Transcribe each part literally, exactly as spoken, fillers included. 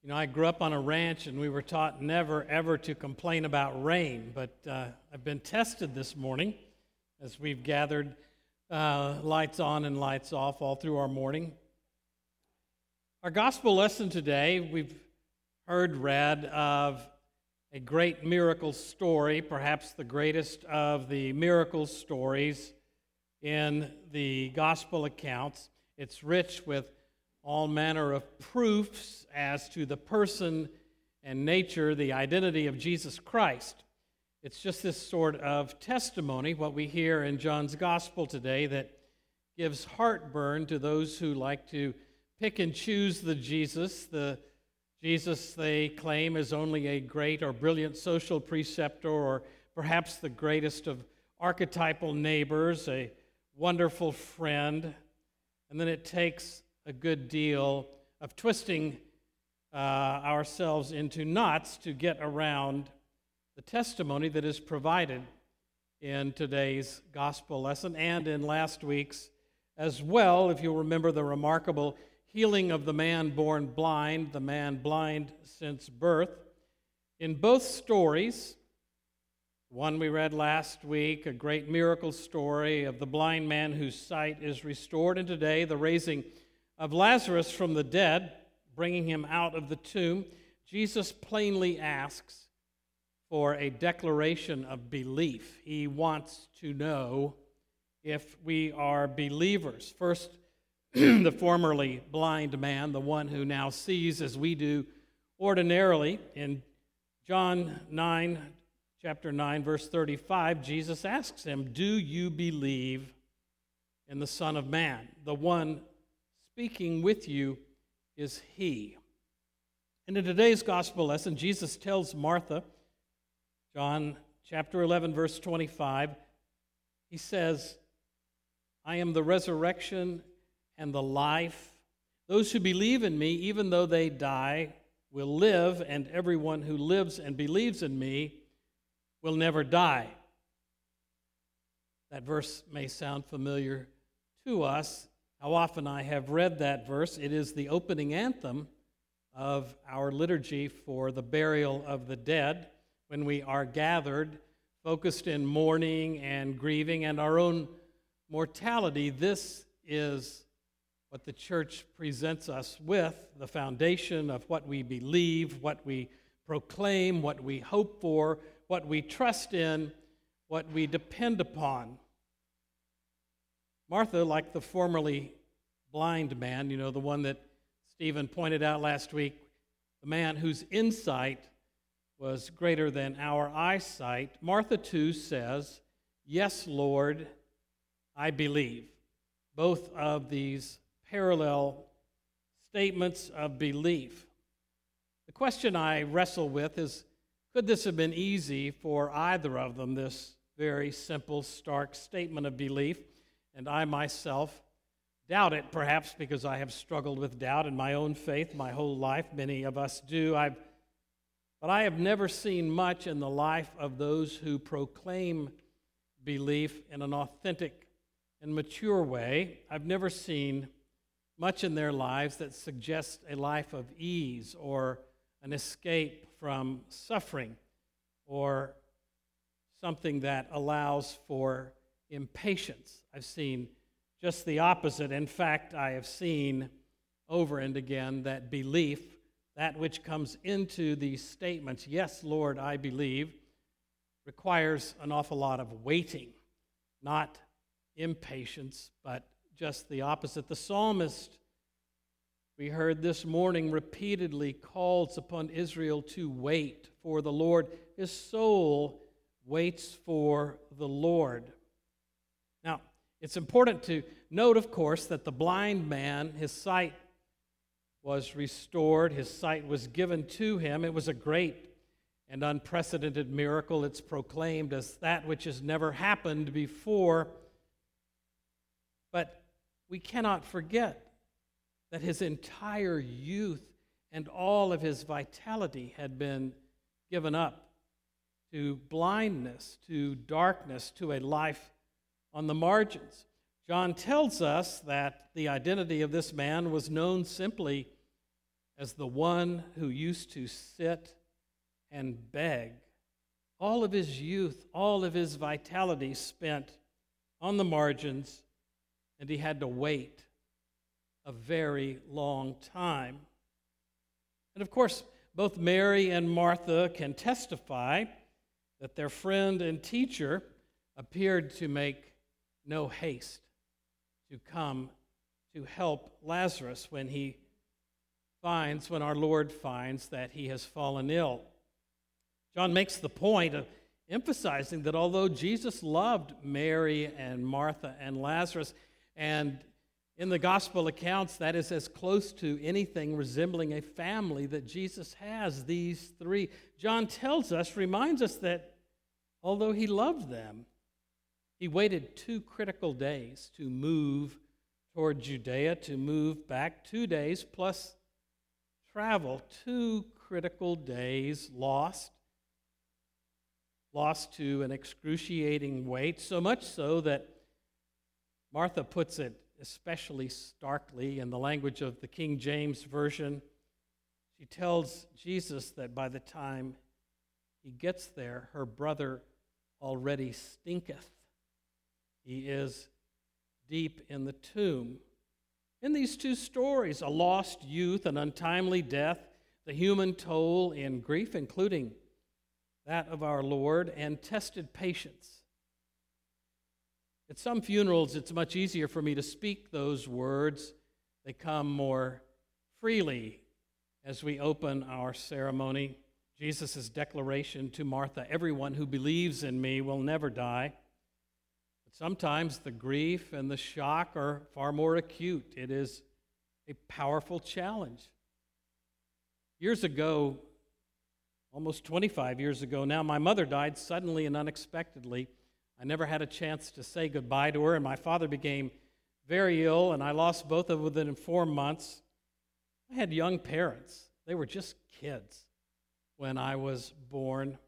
You know, I grew up on a ranch, and we were taught never, ever to complain about rain. But uh, I've been tested this morning as we've gathered uh, lights on and lights off all through our morning. Our gospel lesson today, we've heard read of a great miracle story, perhaps the greatest of the miracle stories in the gospel accounts. It's rich with all manner of proofs as to the person and nature, the identity of Jesus Christ. It's just this sort of testimony, what we hear in John's gospel today, that gives heartburn to those who like to pick and choose the Jesus, the Jesus they claim is only a great or brilliant social preceptor, or perhaps the greatest of archetypal neighbors, a wonderful friend. And then it takes a good deal of twisting uh, ourselves into knots to get around the testimony that is provided in today's gospel lesson and in last week's as well. If you'll remember the remarkable healing of the man born blind, the man blind since birth. In both stories, one we read last week, a great miracle story of the blind man whose sight is restored, and today the raising of Lazarus from the dead, bringing him out of the tomb. Jesus plainly asks for a declaration of belief. He wants to know if we are believers. First, the formerly blind man, the one who now sees as we do ordinarily. In John nine, chapter nine, verse thirty-five, Jesus asks him, "Do you believe in the Son of Man? The one speaking with you is he." And in today's gospel lesson, Jesus tells Martha, John chapter eleven, verse twenty-five, he says, "I am the resurrection and the life. Those who believe in me, even though they die, will live, and everyone who lives and believes in me will never die." That verse may sound familiar to us. How often I have read that verse. It is the opening anthem of our liturgy for the burial of the dead, when we are gathered, focused in mourning and grieving and our own mortality. This is what the church presents us with, the foundation of what we believe, what we proclaim, what we hope for, what we trust in, what we depend upon. Martha, like the formerly blind man, you know, the one that Stephen pointed out last week, the man whose insight was greater than our eyesight, Martha too says, "Yes, Lord, I believe." Both of these parallel statements of belief. The question I wrestle with is, could this have been easy for either of them, this very simple, stark statement of belief? And I myself doubt it, perhaps because I have struggled with doubt in my own faith my whole life. Many of us do. I've, but I have never seen much in the life of those who proclaim belief in an authentic and mature way. I've never seen much in their lives that suggests a life of ease or an escape from suffering or something that allows for impatience. I've seen just the opposite. In fact, I have seen over and again that belief, that which comes into these statements, "Yes, Lord, I believe," requires an awful lot of waiting, not impatience, but just the opposite. The psalmist, we heard this morning, repeatedly calls upon Israel to wait for the Lord. His soul waits for the Lord. Now, it's important to note, of course, that the blind man, his sight was restored, his sight was given to him. It was a great and unprecedented miracle. It's proclaimed as that which has never happened before. But we cannot forget that his entire youth and all of his vitality had been given up to blindness, to darkness, to a life on the margins. John tells us that the identity of this man was known simply as the one who used to sit and beg. All of his youth, all of his vitality spent on the margins, and he had to wait a very long time. And of course, both Mary and Martha can testify that their friend and teacher appeared to make no haste to come to help Lazarus when he finds, when our Lord finds that he has fallen ill. John makes the point of emphasizing that although Jesus loved Mary and Martha and Lazarus, and in the gospel accounts, that is as close to anything resembling a family that Jesus has, these three. John tells us, reminds us that although he loved them, he waited two critical days to move toward Judea, to move back two days, plus travel, two critical days lost, lost to an excruciating wait, so much so that Martha puts it especially starkly in the language of the King James Version. She tells Jesus that by the time he gets there, her brother already stinketh. He is deep in the tomb. In these two stories, a lost youth, an untimely death, the human toll in grief, including that of our Lord, and tested patience. At some funerals, it's much easier for me to speak those words. They come more freely as we open our ceremony. Jesus' declaration to Martha, "Everyone who believes in me will never die." But sometimes the grief and the shock are far more acute. It is a powerful challenge. Years ago, almost twenty-five years ago now, my mother died suddenly and unexpectedly. I never had a chance to say goodbye to her, and my father became very ill, and I lost both of them within four months. I had young parents. They were just kids when I was born.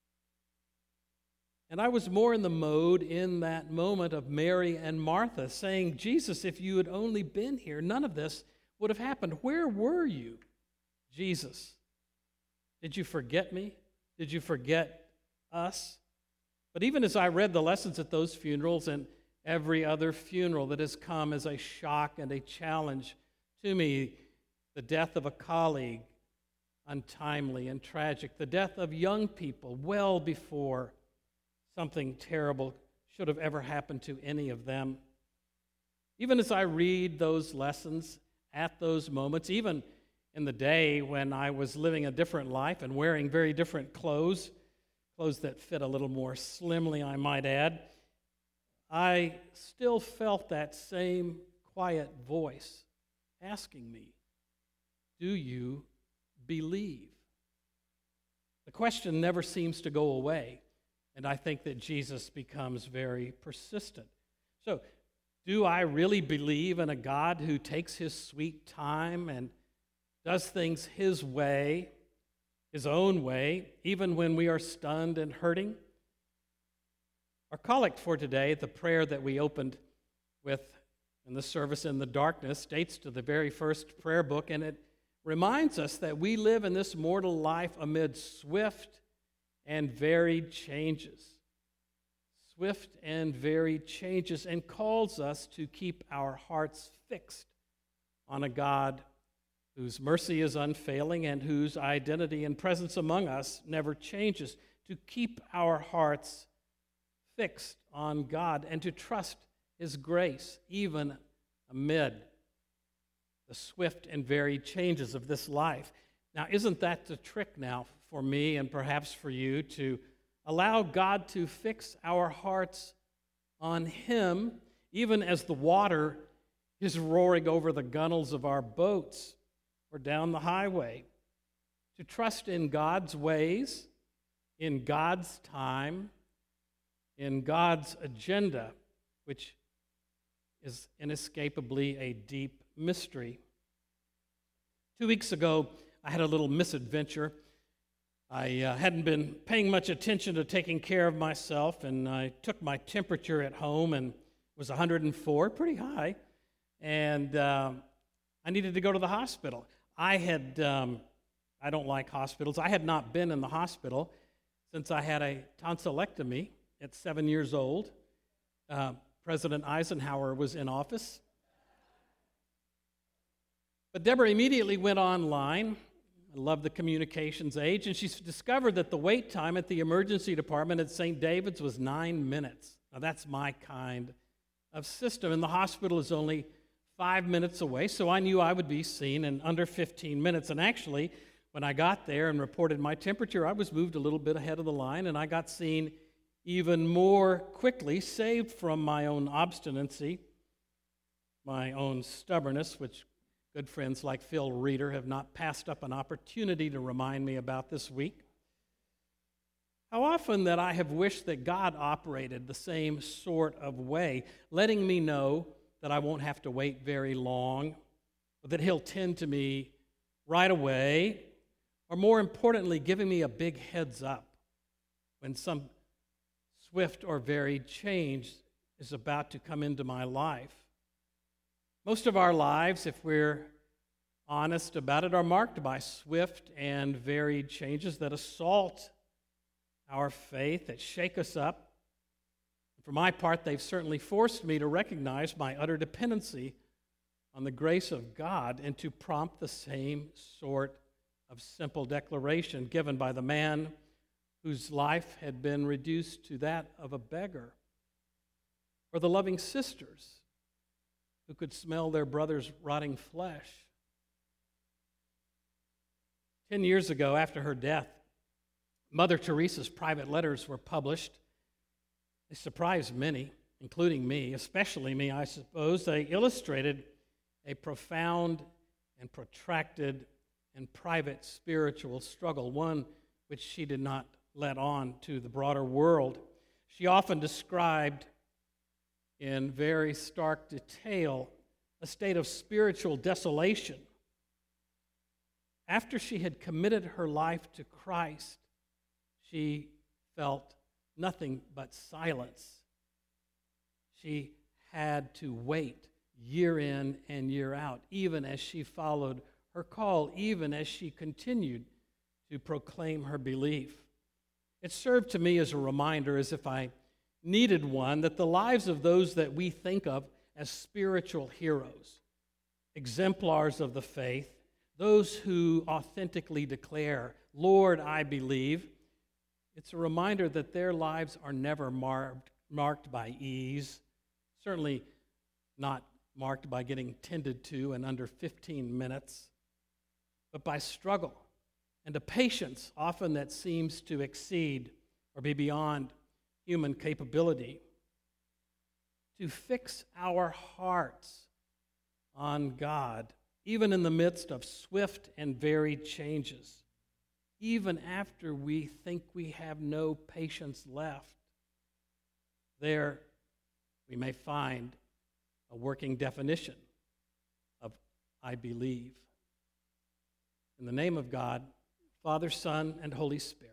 And I was more in the mode in that moment of Mary and Martha saying, "Jesus, if you had only been here, none of this would have happened. Where were you, Jesus? Did you forget me? Did you forget us?" But even as I read the lessons at those funerals and every other funeral that has come as a shock and a challenge to me, the death of a colleague, untimely and tragic, the death of young people well before something terrible should have ever happened to any of them. Even as I read those lessons at those moments, even in the day when I was living a different life and wearing very different clothes, clothes that fit a little more slimly, I might add, I still felt that same quiet voice asking me, "Do you believe?" The question never seems to go away, and I think that Jesus becomes very persistent. So, do I really believe in a God who takes his sweet time and does things his way, his own way, even when we are stunned and hurting? Our collect for today, the prayer that we opened with in the service in the darkness, dates to the very first prayer book, and it reminds us that we live in this mortal life amid swift and varied changes. Swift and varied changes, and calls us to keep our hearts fixed on a God whose mercy is unfailing and whose identity and presence among us never changes, to keep our hearts fixed on God and to trust his grace even amid the swift and varied changes of this life. Now, isn't that the trick now for me and perhaps for you, to allow God to fix our hearts on him even as the water is roaring over the gunnels of our boats or down the highway, to trust in God's ways, in God's time, in God's agenda, which is inescapably a deep mystery. Two weeks ago, I had a little misadventure. I uh, hadn't been paying much attention to taking care of myself, and I took my temperature at home, and it was one hundred four, pretty high, and uh, I needed to go to the hospital. I had, um, I don't like hospitals. I had not been in the hospital since I had a tonsillectomy at seven years old. Uh, President Eisenhower was in office. But Deborah immediately went online. I love the communications age, and she discovered that the wait time at the emergency department at Saint David's was nine minutes. Now, that's my kind of system, and the hospital is only five minutes away, so I knew I would be seen in under fifteen minutes. And actually, when I got there and reported my temperature, I was moved a little bit ahead of the line, and I got seen even more quickly, saved from my own obstinacy, my own stubbornness, which good friends like Phil Reeder have not passed up an opportunity to remind me about this week. How often that I have wished that God operated the same sort of way, letting me know that I won't have to wait very long, or that He'll tend to me right away, or more importantly, giving me a big heads up when some swift or varied change is about to come into my life. Most of our lives, if we're honest about it, are marked by swift and varied changes that assault our faith, that shake us up. For my part, they've certainly forced me to recognize my utter dependency on the grace of God and to prompt the same sort of simple declaration given by the man whose life had been reduced to that of a beggar, or the loving sisters who could smell their brother's rotting flesh. Ten years ago, after her death, Mother Teresa's private letters were published. They surprised many, including me, especially me, I suppose. They illustrated a profound and protracted and private spiritual struggle, one which she did not let on to the broader world. She often described in very stark detail a state of spiritual desolation. After she had committed her life to Christ, she felt nothing but silence. She had to wait year in and year out, even as she followed her call, even as she continued to proclaim her belief. It served to me as a reminder, as if I needed one, that the lives of those that we think of as spiritual heroes, exemplars of the faith, those who authentically declare, "Lord, I believe," it's a reminder that their lives are never marked, marked by ease, certainly not marked by getting tended to in under fifteen minutes, but by struggle and a patience often that seems to exceed or be beyond human capability. To fix our hearts on God, even in the midst of swift and varied changes, even after we think we have no patience left, there we may find a working definition of I believe. In the name of God, Father, Son, and Holy Spirit.